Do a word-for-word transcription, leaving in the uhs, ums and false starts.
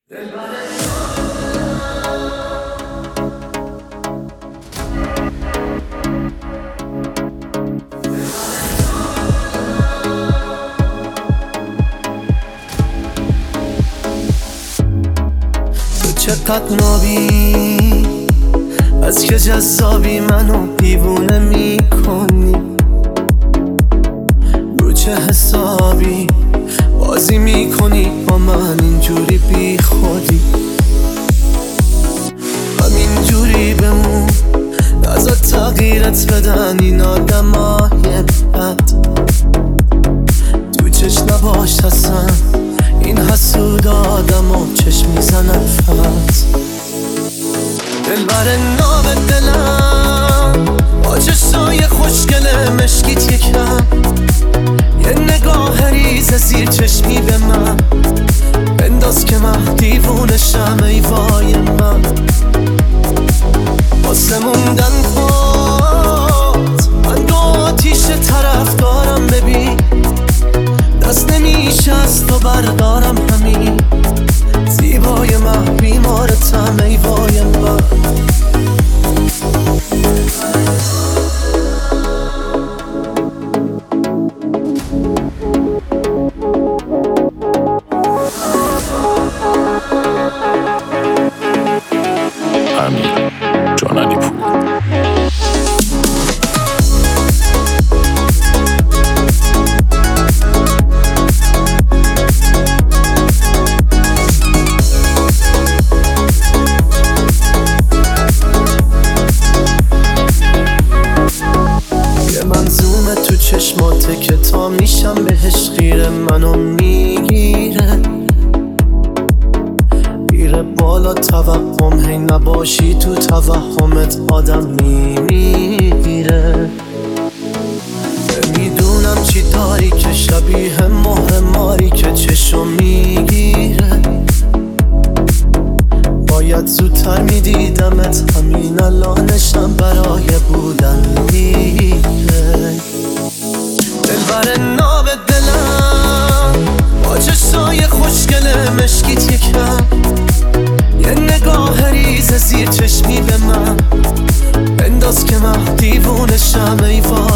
تو چقدر نابی، از که جذابی منو دیوونه میکنی. رو چه حسابی بازی میکنی با من اینجوری بی خودی؟ همینجوری بمون، نذار تغییرت بدن این آدمای بد. تو چشم نباش حسن، این حسود آدم چشم میزنن فقط. دلبر ناب دلم با چشای خوشگل مشکیت یکم، یه نگاه ریز زیر چشمی به من بنداز که من دیوونشم. ای وای من واسه موندن خود من دو آتیش طرف دارم. ببین دست نمیشه از تو بردارم، همین زیبای من بیمارتم. ای وای من امیر جانعلی پور. یه منظومه تو چشماته که تا میشم بهش خیره، منو میگیره میره بالا توهم. هی نباشی تو توهمت آدم میمیره. نمیدونم چی داری که شبیه مهر ماری که چشو میگیره. باید زودتر میدیدمت، همین الانشم برای بودن میره. دلبر ناب دلم با چشای خوشگل مشکیت یکم، یه نگاه ریز زیر چشمی به من بنداز که من دیوونشم. ای وای